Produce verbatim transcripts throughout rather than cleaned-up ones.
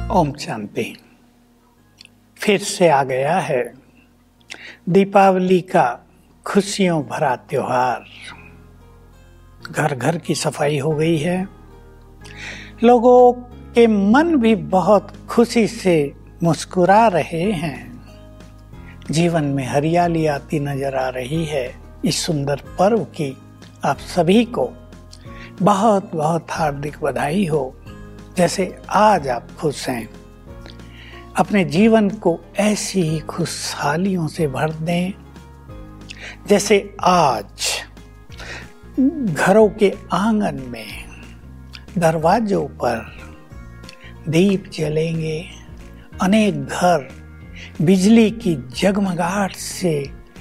ओम शांति। फिर से आ गया है दीपावली का खुशियों भरा त्योहार। घर घर की सफाई हो गई है। लोगों के मन भी बहुत खुशी से मुस्कुरा रहे हैं। जीवन में हरियाली आती नजर आ रही है। इस सुंदर पर्व की आप सभी को बहुत बहुत हार्दिक बधाई हो। जैसे आज आप खुश हैं, अपने जीवन को ऐसी ही खुशहालियों से भर दें जैसे आज घरों के आंगन में, दरवाजों पर दीप जलेंगे। अनेक घर बिजली की जगमगाहट से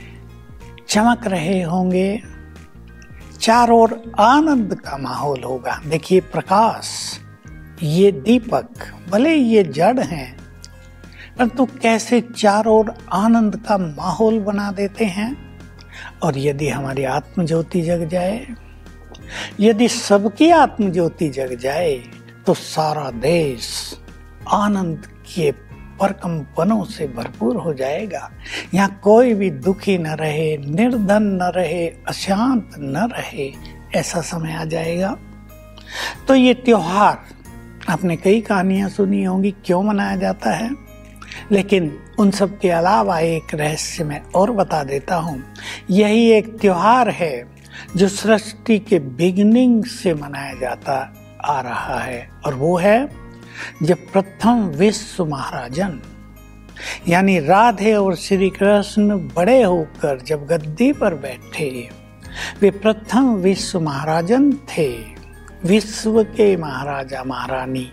चमक रहे होंगे। चारों ओर आनंद का माहौल होगा। देखिए प्रकाश, ये दीपक भले ये जड़ हैं, परंतु कैसे चारों ओर आनंद का माहौल बना देते हैं। और यदि हमारी आत्म ज्योति जग जाए, यदि सबकी आत्म ज्योति जग जाए, तो सारा देश आनंद के परकंपनों से भरपूर हो जाएगा। यहाँ कोई भी दुखी न रहे, निर्धन न रहे, अशांत न रहे, ऐसा समय आ जाएगा। तो ये त्योहार आपने कई कहानियां सुनी होंगी क्यों मनाया जाता है, लेकिन उन सब के अलावा एक रहस्य मैं और बता देता हूँ। यही एक त्योहार है जो सृष्टि के बिगिनिंग से मनाया जाता आ रहा है, और वो है जब प्रथम विश्व महाराजन यानी राधे और श्री कृष्ण बड़े होकर जब गद्दी पर बैठे, वे प्रथम विश्व महाराजन थे, विश्व के महाराजा महारानी।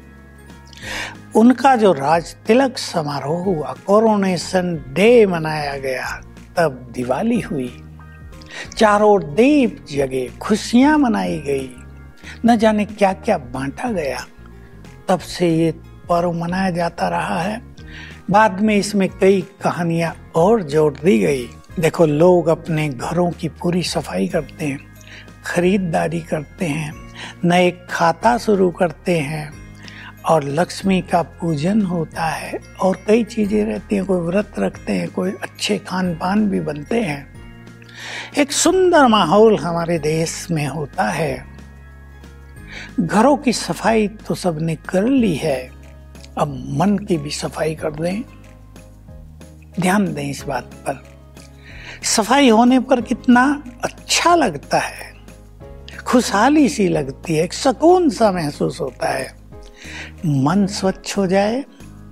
उनका जो राज तिलक समारोह हुआ, कोरोनेशन डे मनाया गया, तब दिवाली हुई। चारों ओर दीप जगे, खुशियां मनाई गई, न जाने क्या क्या बांटा गया। तब से ये पर्व मनाया जाता रहा है। बाद में इसमें कई कहानियां और जोड़ दी गई। देखो, लोग अपने घरों की पूरी सफाई करते हैं, खरीदारी करते हैं, नए खाता शुरू करते हैं, और लक्ष्मी का पूजन होता है, और कई चीजें रहती हैं। कोई व्रत रखते हैं, कोई अच्छे खान पान भी बनते हैं। एक सुंदर माहौल हमारे देश में होता है। घरों की सफाई तो सबने कर ली है, अब मन की भी सफाई कर दें। ध्यान दें इस बात पर। सफाई होने पर कितना अच्छा लगता है, खुशहाली सी लगती है, एक सुकून सा महसूस होता है। मन स्वच्छ हो जाए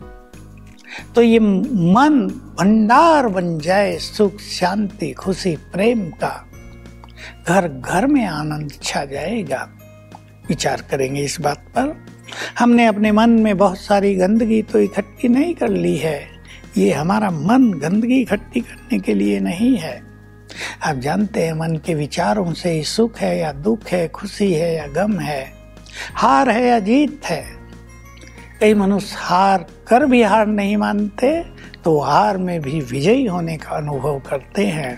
तो ये मन भंडार बन जाए सुख, शांति, खुशी, प्रेम का। घर घर में आनंद छा जाएगा। विचार करेंगे इस बात पर। हमने अपने मन में बहुत सारी गंदगी तो इकट्ठी नहीं कर ली है। ये हमारा मन गंदगी इकट्ठी करने के लिए नहीं है। आप जानते हैं मन के विचारों से ही सुख है या दुख है, खुशी है या गम है, हार है या जीत है। कई मनुष्य हार कर भी हार नहीं मानते, तो हार में भी विजयी होने का अनुभव करते हैं।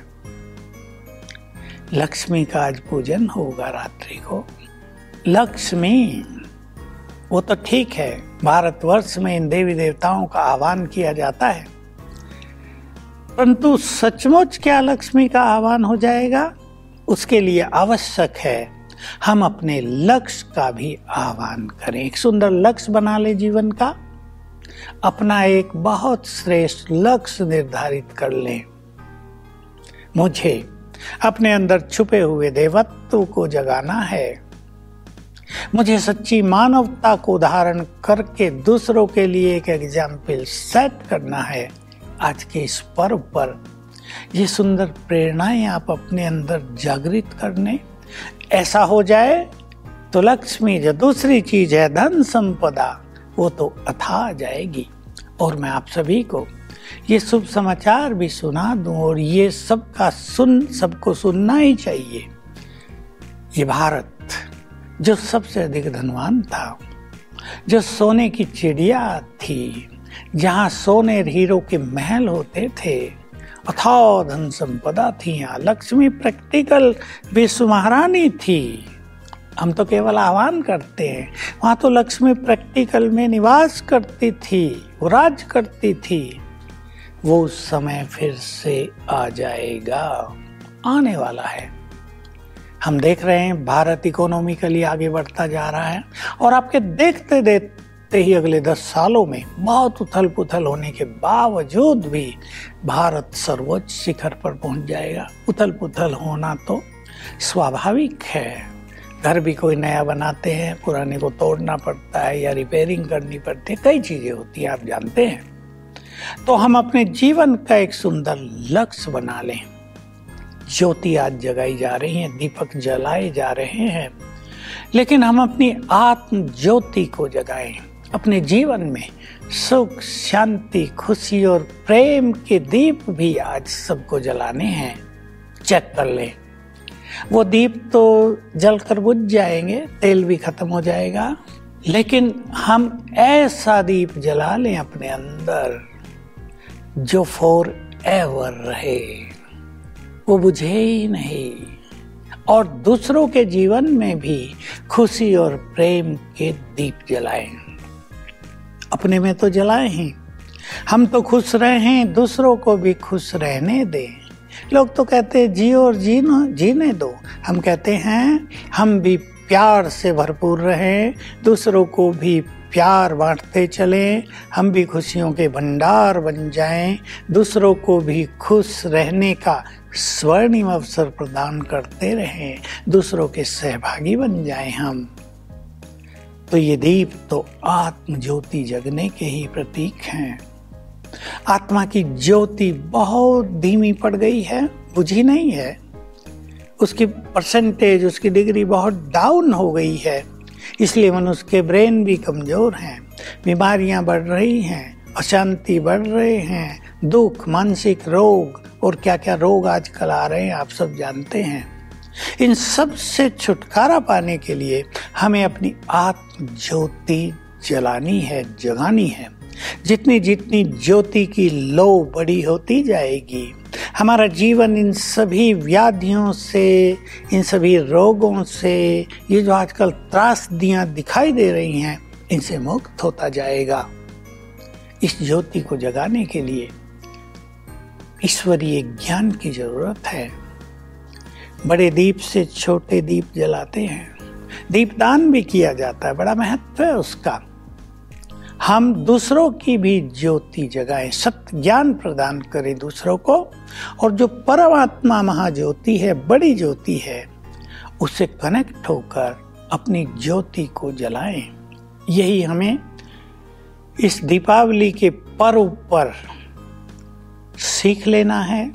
लक्ष्मी का आज पूजन होगा रात्रि को। लक्ष्मी, वो तो ठीक है, भारतवर्ष में इन देवी देवताओं का आह्वान किया जाता है, परंतु सचमुच क्या लक्ष्मी का आह्वान हो जाएगा? उसके लिए आवश्यक है हम अपने लक्ष्य का भी आह्वान करें। एक सुंदर लक्ष्य बना ले जीवन का। अपना एक बहुत श्रेष्ठ लक्ष्य निर्धारित कर लें। मुझे अपने अंदर छुपे हुए देवत्व को जगाना है। मुझे सच्ची मानवता को धारण करके दूसरों के लिए एक एग्जाम्पल सेट करना है। आज के इस पर्व पर ये सुंदर प्रेरणाएं आप अपने अंदर जागृत करने। ऐसा हो जाए तो लक्ष्मी, जो दूसरी चीज है धन संपदा, वो तो अथाह जाएगी। और मैं आप सभी को ये शुभ समाचार भी सुना दूं, और ये सबका सुन सबको सुनना ही चाहिए। ये भारत जो सबसे अधिक धनवान था, जो सोने की चिड़िया थी, जहां सोने हीरो के महल होते थे, अथाह धन संपदा थी, यहाँ लक्ष्मी प्रैक्टिकल विश्व महारानी थी। हम तो केवल आह्वान करते हैं। वहां तो लक्ष्मी प्रैक्टिकल में निवास करती थी, वो राज करती थी। वो समय फिर से आ जाएगा, आने वाला है। हम देख रहे हैं भारत इकोनॉमिकली आगे बढ़ता जा रहा है और आपके देखते देखते ही अगले दस सालों में बहुत उथल पुथल होने के बावजूद भी भारत सर्वोच्च शिखर पर पहुंच जाएगा। उथल पुथल होना तो स्वाभाविक है। घर भी कोई नया बनाते हैं, पुराने को तोड़ना पड़ता है या रिपेयरिंग करनी पड़ती है, कई चीजें होती हैं, आप जानते हैं। तो हम अपने जीवन का एक सुंदर लक्ष्य बना लें। ज्योति आज जगाई जा रही है, दीपक जलाए जा रहे हैं, लेकिन हम अपनी आत्म ज्योति को जगाएं। अपने जीवन में सुख, शांति, खुशी और प्रेम के दीप भी आज सबको जलाने हैं। चेक कर लें, वो दीप तो जलकर बुझ जाएंगे, तेल भी खत्म हो जाएगा, लेकिन हम ऐसा दीप जला लें अपने अंदर जो फॉर एवर रहे, वो बुझे ही नहीं, और दूसरों के जीवन में भी खुशी और प्रेम के दीप जलाएं। अपने में तो जलाएं ही, हम तो खुश रहें, दूसरों को भी खुश रहने दें। लोग तो कहते हैं जियो और जीना जीने दो, हम कहते हैं हम भी प्यार से भरपूर रहें, दूसरों को भी प्यार बांटते चलें, हम भी खुशियों के भंडार बन जाएं, दूसरों को भी खुश रहने का स्वर्णिम अवसर प्रदान करते रहें, दूसरों के सहभागी बन जाएं हम। तो ये दीप तो आत्म ज्योति जगने के ही प्रतीक हैं। आत्मा की ज्योति बहुत धीमी पड़ गई है, बुझी नहीं है, उसकी परसेंटेज, उसकी डिग्री बहुत डाउन हो गई है, इसलिए मनुष्य के ब्रेन भी कमजोर हैं, बीमारियां बढ़ रही हैं, अशांति बढ़ रहे हैं, दुख, मानसिक रोग और क्या क्या रोग आजकल आ रहे हैं, आप सब जानते हैं। इन सब से छुटकारा पाने के लिए हमें अपनी आत्म ज्योति जलानी है, जगानी है। जितनी जितनी ज्योति की लो बड़ी होती जाएगी, हमारा जीवन इन सभी व्याधियों से, इन सभी रोगों से, ये जो आजकल त्रासदियां दिखाई दे रही हैं, इनसे मुक्त होता जाएगा। इस ज्योति को जगाने के लिए ईश्वरीय ज्ञान की जरूरत है। बड़े दीप से छोटे दीप जलाते हैं, दीपदान भी किया जाता है, बड़ा महत्व है उसका। हम दूसरों की भी ज्योति जगाएं, सत्य ज्ञान प्रदान करें दूसरों को, और जो परमात्मा महाज्योति है, बड़ी ज्योति है, उससे कनेक्ट होकर अपनी ज्योति को जलाएं। यही हमें इस दीपावली के पर्व पर सीख लेना है।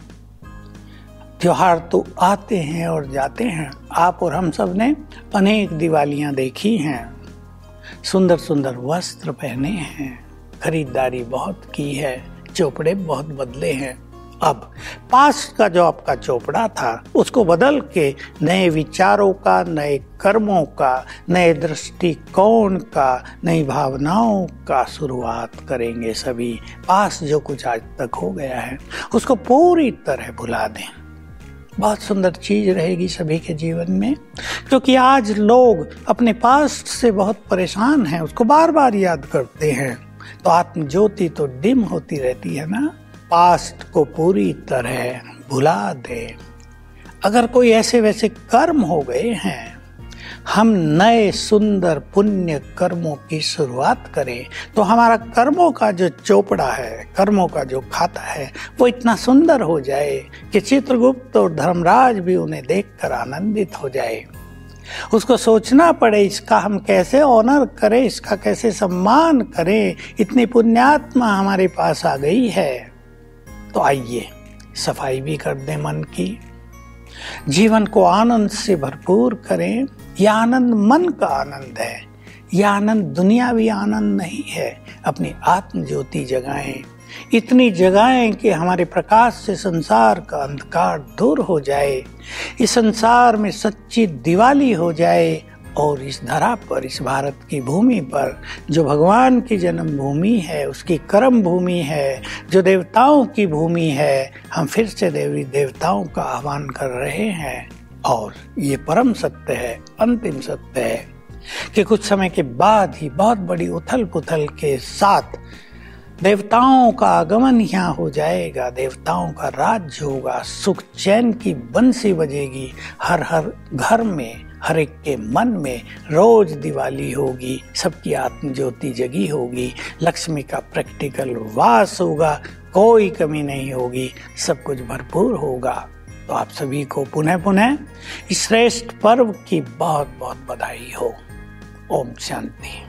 त्योहार तो आते हैं और जाते हैं, आप और हम सब ने अनेक दिवालियां देखी हैं, सुंदर सुंदर वस्त्र पहने हैं, खरीदारी बहुत की है, चोपड़े बहुत बदले हैं। अब पास्ट का जो आपका चोपड़ा था, उसको बदल के नए विचारों का, नए कर्मों का, नए दृष्टिकोण का, नई भावनाओं का शुरुआत करेंगे सभी। पास्ट जो कुछ आज तक हो गया है, उसको पूरी तरह भुला दें। बहुत सुंदर चीज रहेगी सभी के जीवन में, क्योंकि आज लोग अपने पास्ट से बहुत परेशान हैं, उसको बार बार याद करते हैं, तो आत्म ज्योति तो डिम होती रहती है ना। पास्ट को पूरी तरह भुला दे। अगर कोई ऐसे वैसे कर्म हो गए हैं, हम नए सुंदर पुण्य कर्मों की शुरुआत करें, तो हमारा कर्मों का जो चोपड़ा है, कर्मों का जो खाता है, वो इतना सुंदर हो जाए कि चित्रगुप्त और धर्मराज भी उन्हें देखकर आनंदित हो जाए। उसको सोचना पड़े इसका हम कैसे ऑनर करें, इसका कैसे सम्मान करें। इतनी पुण्यात्मा हमारे पास आ गई है, तो आइए सफाई भी कर दें मन की, जीवन को आनंद से भरपूर करें। यह आनंद मन का आनंद है, यह आनंद दुनियावी आनंद नहीं है। अपनी आत्म ज्योति जगाएं, इतनी जगाएं कि हमारे प्रकाश से संसार का अंधकार दूर हो जाए, इस संसार में सच्ची दिवाली हो जाए, और इस धरा पर, इस भारत की भूमि पर, जो भगवान की जन्म भूमि है, उसकी कर्म भूमि है, जो देवताओं की भूमि है, हम फिर से देवी देवताओं का आह्वान कर रहे हैं। और ये परम सत्य है, अंतिम सत्य है कि कुछ समय के बाद ही बहुत बड़ी उथल पुथल के साथ देवताओं का आगमन यहाँ हो जाएगा, देवताओं का राज्य होगा, सुख चैन की बंसी बजेगी, हर हर घर में, हर एक के मन में रोज दिवाली होगी, सबकी आत्म ज्योति जगी होगी, लक्ष्मी का प्रैक्टिकल वास होगा, कोई कमी नहीं होगी, सब कुछ भरपूर होगा। तो आप सभी को पुनः पुनः इस श्रेष्ठ पर्व की बहुत बहुत बधाई हो। ओम शांति।